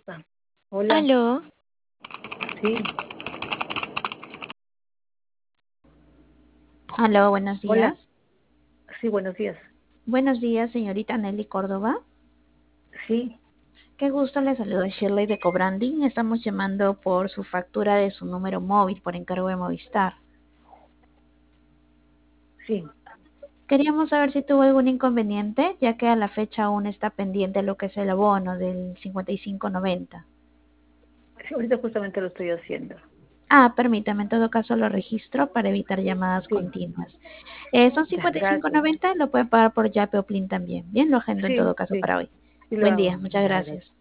Ah, hola, Aló, sí, aló, buenos hola, días. sí, buenos días. Buenos días, señorita Nelly Córdoba. Sí, Qué gusto, le saluda Shirley de Cobranding. Estamos llamando por su factura de su número móvil por encargo de Movistar. sí, Queríamos saber si tuvo algún inconveniente, ya que a la fecha aún está pendiente lo que es el abono del 55.90. sí, ahorita justamente lo estoy haciendo. Permítame, en todo caso lo registro para evitar llamadas Sí, continuas. Son ya, gracias. 55.90, lo puede pagar por Yape o Plin también. Bien, lo agendo en todo Sí, caso sí, para hoy. sí lo Buen día, hago. muchas Ya, gracias. gracias.